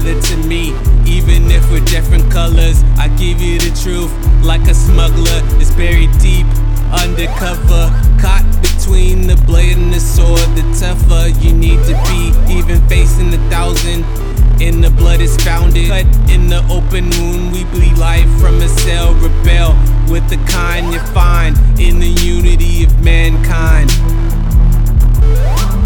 brother to me. Even if we're different colors, I give you the truth. Like a smuggler is buried deep undercover, caught between the blade and the sword. The tougher you need to be, even facing 1,000. In the blood is founded, cut in the open wound. We bleed life from a cell, rebel with the kind you find in the unity of mankind.